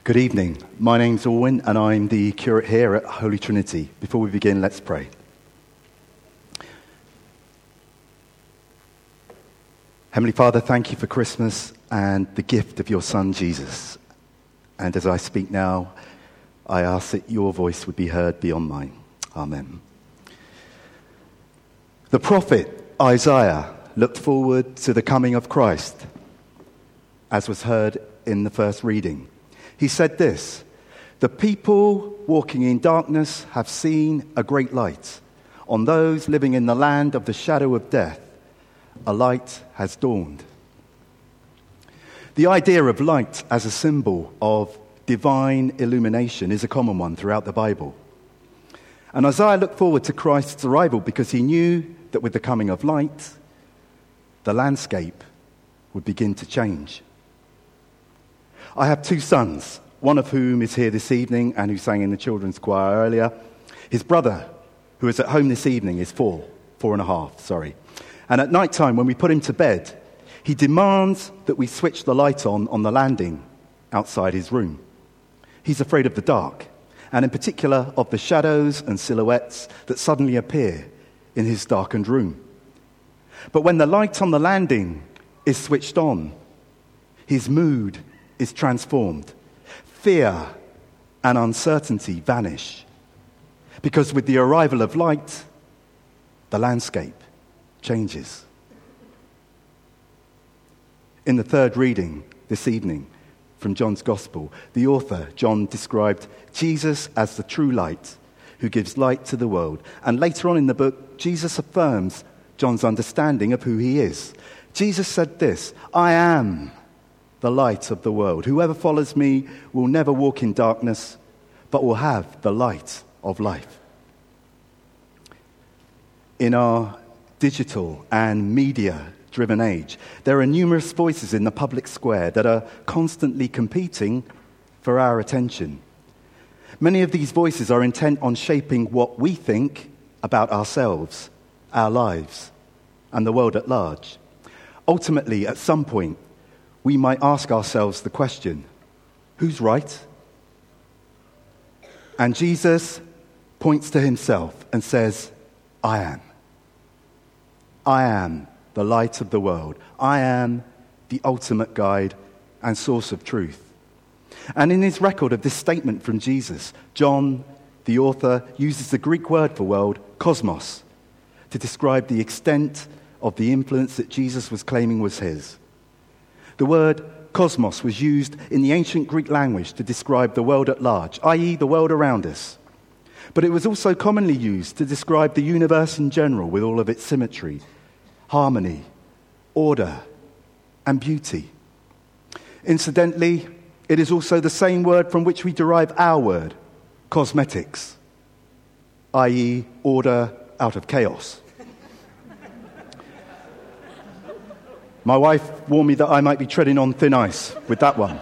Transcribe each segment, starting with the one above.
Good evening. My name's Orwin and I'm the curate here at Holy Trinity. Before we begin, let's pray. Heavenly Father, thank you for Christmas and the gift of your Son, Jesus. And as I speak now, I ask that your voice would be heard beyond mine. Amen. The prophet Isaiah looked forward to the coming of Christ, as was heard in the first reading. He said this: "The people walking in darkness have seen a great light. On those living in the land of the shadow of death, a light has dawned." The idea of light as a symbol of divine illumination is a common one throughout the Bible. And Isaiah looked forward to Christ's arrival because he knew that with the coming of light, the landscape would begin to change. I have two sons, one of whom is here this evening and who sang in the children's choir earlier. His brother, who is at home this evening, is four and a half. And at night time, when we put him to bed, he demands that we switch the light on the landing outside his room. He's afraid of the dark, and in particular of the shadows and silhouettes that suddenly appear in his darkened room. But when the light on the landing is switched on, his mood is transformed. Fear and uncertainty vanish, because with the arrival of light, the landscape changes. In the third reading this evening from John's Gospel, the author, John, described Jesus as the true light who gives light to the world. And later on in the book, Jesus affirms John's understanding of who he is. Jesus said this: "I am the light of the world. Whoever follows me will never walk in darkness, but will have the light of life." In our digital and media-driven age, there are numerous voices in the public square that are constantly competing for our attention. Many of these voices are intent on shaping what we think about ourselves, our lives, and the world at large. Ultimately, at some point, we might ask ourselves the question, who's right? And Jesus points to himself and says, "I am. I am the light of the world. I am the ultimate guide and source of truth." And in his record of this statement from Jesus, John, the author, uses the Greek word for world, cosmos, to describe the extent of the influence that Jesus was claiming was his. The word cosmos was used in the ancient Greek language to describe the world at large, i.e. the world around us. But it was also commonly used to describe the universe in general, with all of its symmetry, harmony, order, and beauty. Incidentally, it is also the same word from which we derive our word, cosmetics, i.e. order out of chaos. My wife warned me that I might be treading on thin ice with that one.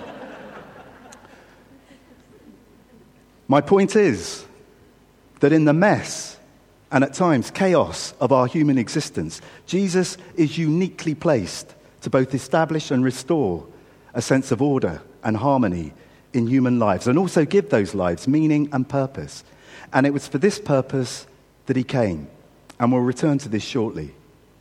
My point is that in the mess and at times chaos of our human existence, Jesus is uniquely placed to both establish and restore a sense of order and harmony in human lives, and also give those lives meaning and purpose. And it was for this purpose that he came, and we'll return to this shortly.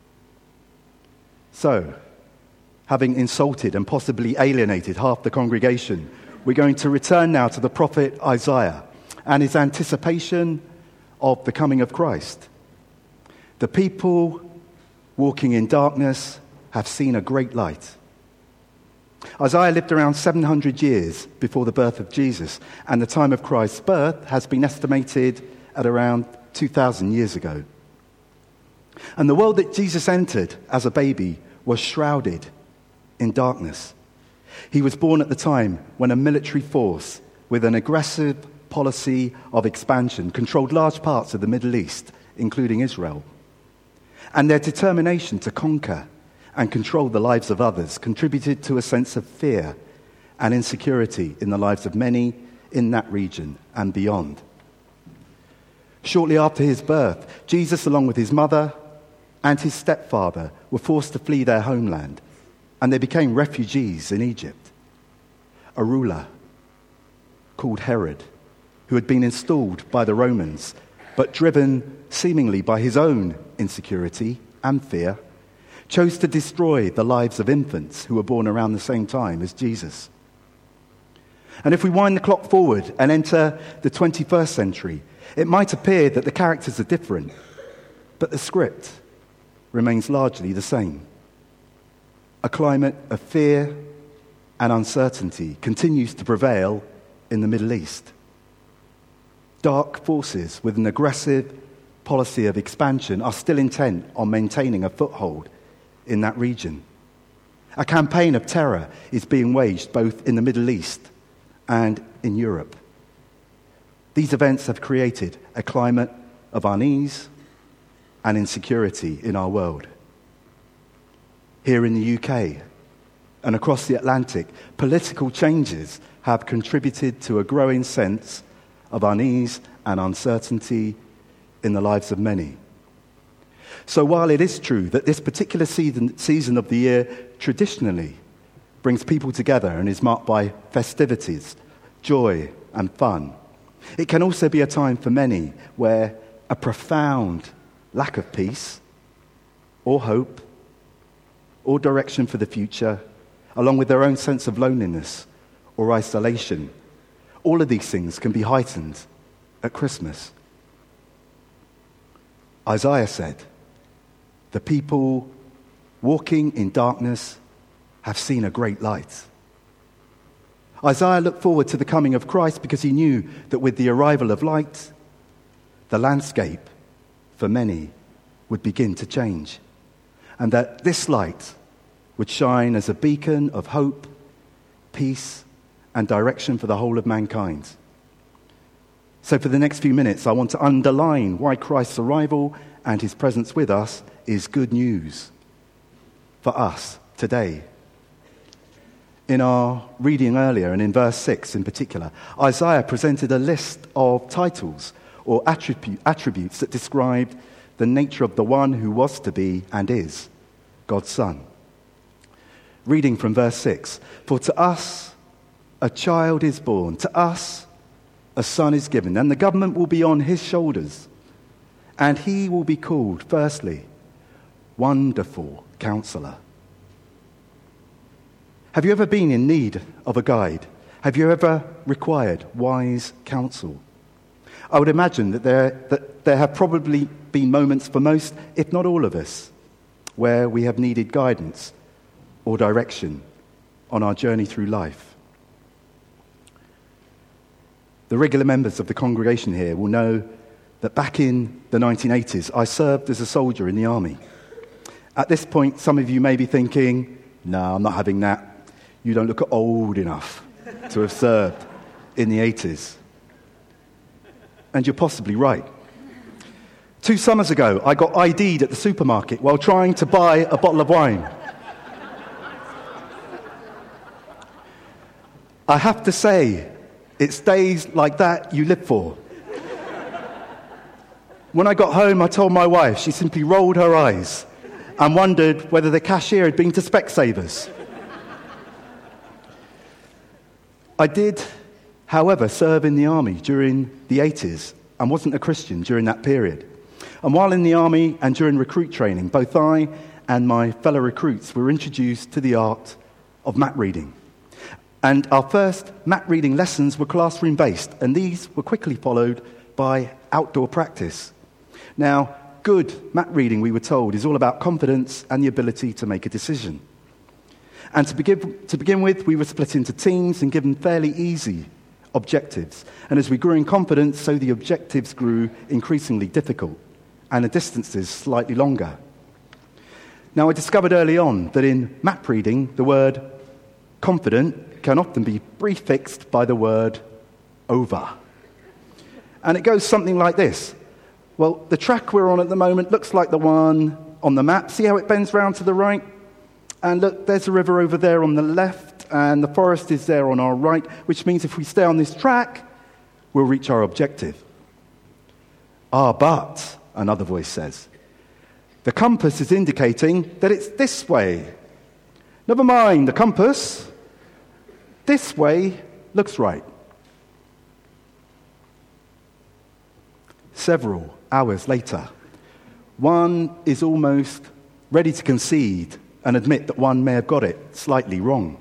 So, having insulted and possibly alienated half the congregation, we're going to return now to the prophet Isaiah and his anticipation of the coming of Christ. The people walking in darkness have seen a great light. Isaiah lived around 700 years before the birth of Jesus, and the time of Christ's birth has been estimated at around 2,000 years ago. And the world that Jesus entered as a baby was shrouded in darkness. He was born at the time when a military force with an aggressive policy of expansion controlled large parts of the Middle East, including Israel. And their determination to conquer and control the lives of others contributed to a sense of fear and insecurity in the lives of many in that region and beyond. Shortly after his birth, Jesus, along with his mother and his stepfather, were forced to flee their homeland, and they became refugees in Egypt. A ruler called Herod, who had been installed by the Romans, but driven seemingly by his own insecurity and fear, chose to destroy the lives of infants who were born around the same time as Jesus. And if we wind the clock forward and enter the 21st century, it might appear that the characters are different, but the script remains largely the same. A climate of fear and uncertainty continues to prevail in the Middle East. Dark forces with an aggressive policy of expansion are still intent on maintaining a foothold in that region. A campaign of terror is being waged both in the Middle East and in Europe. These events have created a climate of unease and insecurity in our world. Here in the UK and across the Atlantic, political changes have contributed to a growing sense of unease and uncertainty in the lives of many. So while it is true that this particular season of the year traditionally brings people together and is marked by festivities, joy and fun, it can also be a time for many where a profound lack of peace or hope or direction for the future, along with their own sense of loneliness or isolation, all of these things can be heightened at Christmas. Isaiah said, "The people walking in darkness have seen a great light." Isaiah looked forward to the coming of Christ because he knew that with the arrival of light, the landscape for many would begin to change, and that this light would shine as a beacon of hope, peace, and direction for the whole of mankind. So for the next few minutes, I want to underline why Christ's arrival and his presence with us is good news for us today. In our reading earlier, and in verse 6 in particular, Isaiah presented a list of titles or attributes that described the nature of the one who was to be and is God's Son. Reading from verse 6, "For to us a child is born, to us a son is given, and the government will be on his shoulders, and he will be called, firstly, Wonderful Counselor." Have you ever been in need of a guide? Have you ever required wise counsel? I would imagine that there have probably been moments for most, if not all of us, where we have needed guidance or direction on our journey through life. The regular members of the congregation here will know that back in the 1980s, I served as a soldier in the army. At this point, some of you may be thinking, "No, I'm not having that. You don't look old enough to have served in the 80s. And you're possibly right. 2 summers ago, I got ID'd at the supermarket while trying to buy a bottle of wine. I have to say, it's days like that you live for. When I got home, I told my wife. She simply rolled her eyes and wondered whether the cashier had been to Specsavers. I did, however, serve in the army during the 80s and wasn't a Christian during that period. And while in the army and during recruit training, both I and my fellow recruits were introduced to the art of map reading. And our first map reading lessons were classroom-based, and these were quickly followed by outdoor practice. Now, good map reading, we were told, is all about confidence and the ability to make a decision. And to begin with, we were split into teams and given fairly easy objectives. And as we grew in confidence, so the objectives grew increasingly difficult, and the distances slightly longer. Now, I discovered early on that in map reading, the word confident can often be prefixed by the word over. And it goes something like this. Well, the track we're on at the moment looks like the one on the map. See how it bends round to the right? And look, there's a river over there on the left, and the forest is there on our right, which means if we stay on this track, we'll reach our objective. Ah, but, another voice says, the compass is indicating that it's this way. Never mind the compass. This way looks right. several hours later, one is almost ready to concede and admit that one may have got it slightly wrong.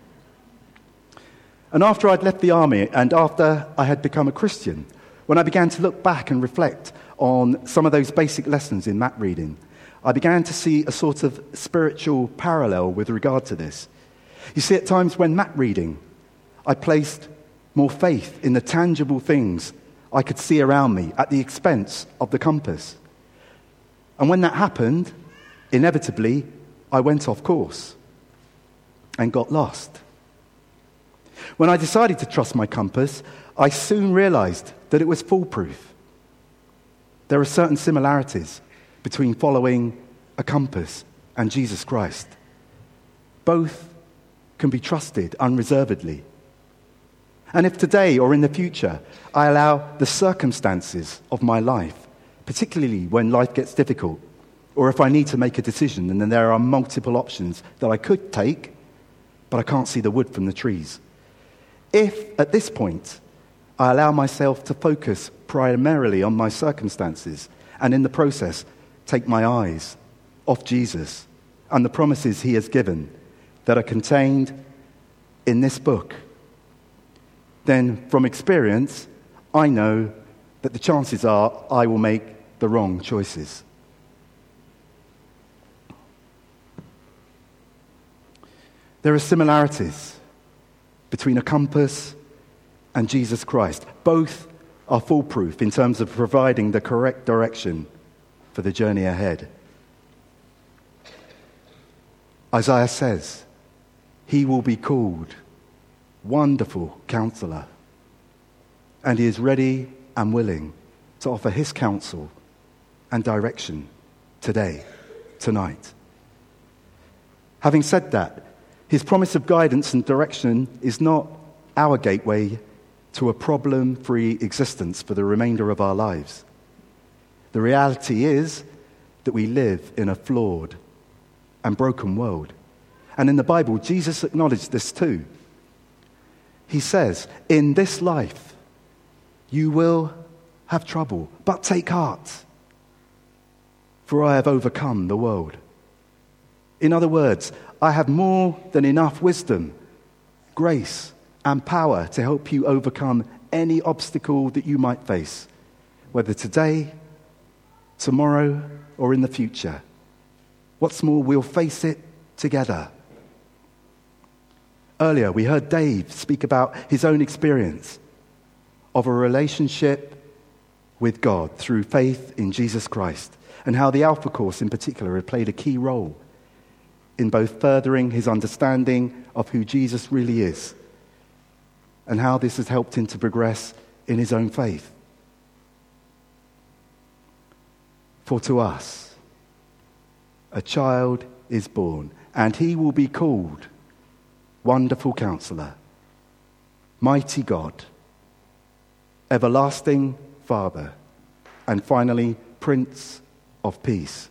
And after I'd left the army and after I had become a Christian, when I began to look back and reflect on some of those basic lessons in map reading, I began to see a sort of spiritual parallel with regard to this. You see, at times when map reading, I placed more faith in the tangible things I could see around me at the expense of the compass. And when that happened, inevitably, I went off course and got lost. When I decided to trust my compass, I soon realized that it was foolproof. There are certain similarities between following a compass and Jesus Christ. Both can be trusted unreservedly. And if today or in the future I allow the circumstances of my life, particularly when life gets difficult, or if I need to make a decision and then there are multiple options that I could take, but I can't see the wood from the trees. If at this point I allow myself to focus primarily on my circumstances and in the process take my eyes off Jesus and the promises he has given that are contained in this book, then from experience, I know that the chances are I will make the wrong choices. There are similarities between a compass and Jesus Christ. Both are foolproof in terms of providing the correct direction for the journey ahead. Isaiah says, he will be called Wonderful Counselor, and he is ready and willing to offer his counsel and direction today, tonight. Having said that, his promise of guidance and direction is not our gateway to a problem-free existence for the remainder of our lives. The reality is that we live in a flawed and broken world. And in the Bible, Jesus acknowledged this too. He says, in this life, you will have trouble, but take heart, for I have overcome the world. In other words, I have more than enough wisdom, grace, and power to help you overcome any obstacle that you might face, whether today, tomorrow, or in the future. What's more, we'll face it together. Earlier, we heard Dave speak about his own experience of a relationship with God through faith in Jesus Christ, and how the Alpha Course in particular had played a key role in both furthering his understanding of who Jesus really is, and how this has helped him to progress in his own faith. For to us, a child is born, and he will be called Wonderful Counselor, Mighty God, Everlasting Father, and finally, Prince of Peace.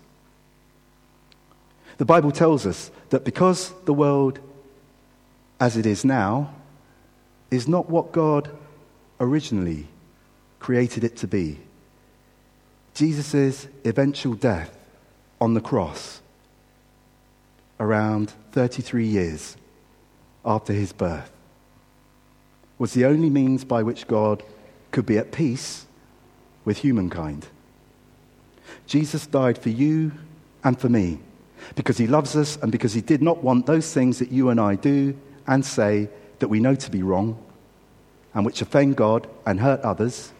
The Bible tells us that because the world as it is now is not what God originally created it to be, Jesus' eventual death on the cross, around 33 years after his birth, was the only means by which God could be at peace with humankind. Jesus died for you and for me because he loves us and because he did not want those things that you and I do and say that we know to be wrong and which offend God and hurt others.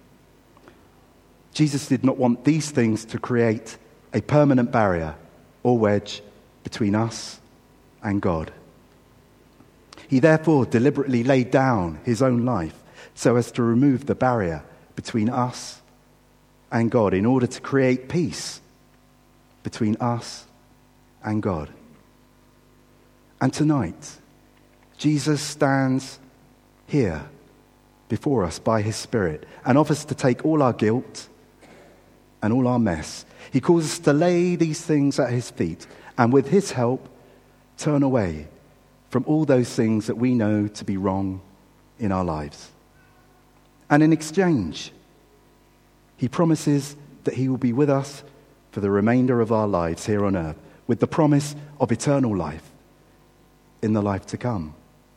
Jesus did not want these things to create a permanent barrier or wedge between us and God. He therefore deliberately laid down his own life so as to remove the barrier between us and God in order to create peace between us and God. And tonight, Jesus stands here before us by his Spirit and offers to take all our guilt and all our mess. He calls us to lay these things at his feet and with his help turn away from all those things that we know to be wrong in our lives. And in exchange, He promises that he will be with us for the remainder of our lives here on earth, with the promise of eternal life in the life to come.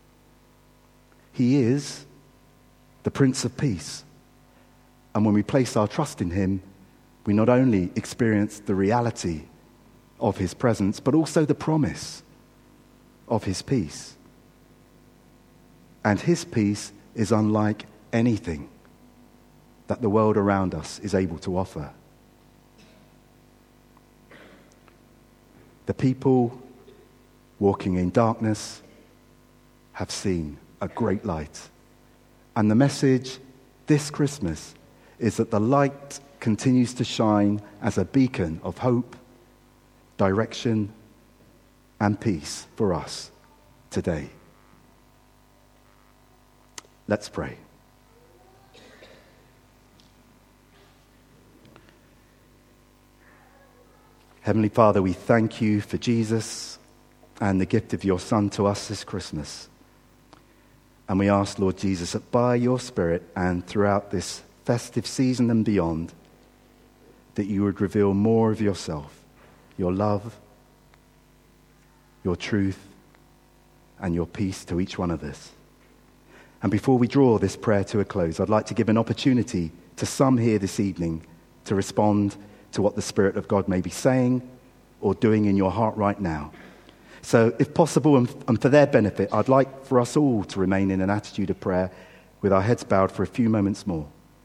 He is the Prince of Peace. And when we place our trust in him, we not only experience the reality of his presence, but also the promise of his peace. And his peace is unlike anything that the world around us is able to offer. The people walking in darkness have seen a great light. And the message this Christmas is that the light continues to shine as a beacon of hope, direction, and peace for us today. Let's pray. Heavenly Father, we thank you for Jesus and the gift of your Son to us this Christmas. And we ask, Lord Jesus, that by your Spirit and throughout this festive season and beyond, that you would reveal more of yourself, your love, your truth, and your peace to each one of us. And before we draw this prayer to a close, I'd like to give an opportunity to some here this evening to respond to what the Spirit of God may be saying or doing in your heart right now. So if possible, and for their benefit, I'd like for us all to remain in an attitude of prayer with our heads bowed for a few moments more.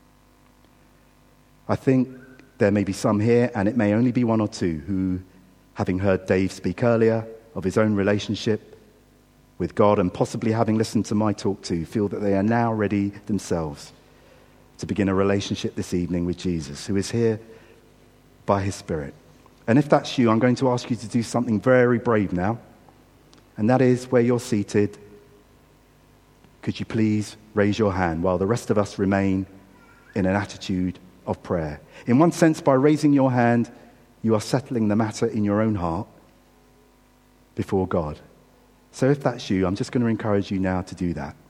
I think there may be some here, and it may only be one or two, who, having heard Dave speak earlier of his own relationship with God and possibly having listened to my talk too, feel that they are now ready themselves to begin a relationship this evening with Jesus, who is here by his Spirit. And if that's you, I'm going to ask you to do something very brave now. And that is, where you're seated, could you please raise your hand while the rest of us remain in an attitude of prayer. In one sense, by raising your hand, you are settling the matter in your own heart before God. So if that's you, I'm just going to encourage you now to do that.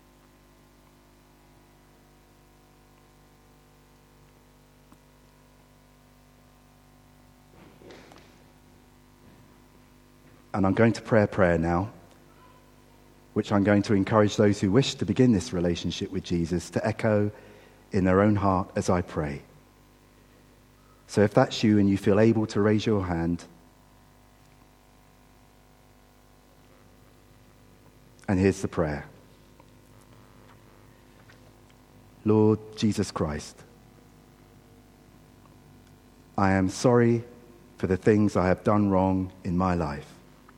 And I'm going to pray a prayer now, which I'm going to encourage those who wish to begin this relationship with Jesus to echo in their own heart as I pray. So if that's you and you feel able to raise your hand, and here's the prayer. Lord Jesus Christ, I am sorry for the things I have done wrong in my life.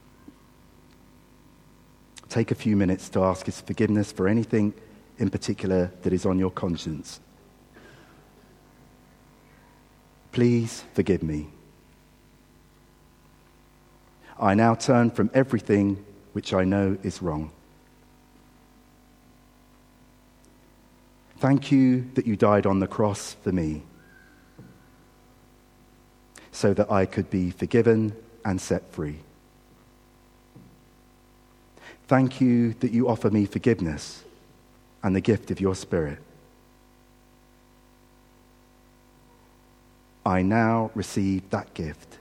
Take a few minutes to ask his forgiveness for anything in particular that is on your conscience. Please forgive me. I now turn from everything which I know is wrong. Thank you that you died on the cross for me, so that I could be forgiven and set free. Thank you that you offer me forgiveness and the gift of your Spirit. I now receive that gift.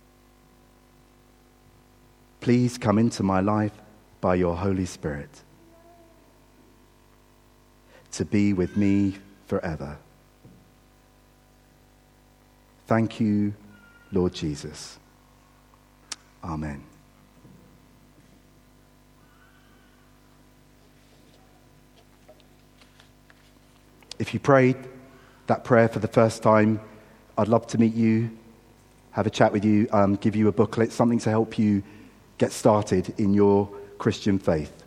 Please come into my life by your Holy Spirit to be with me forever. Thank you, Lord Jesus. Amen. If you prayed that prayer for the first time, I'd love to meet you, have a chat with you, give you a booklet, something to help you get started in your Christian faith.